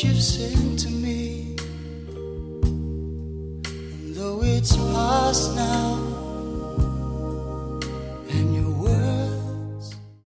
what you've sent to me. And though it's past now,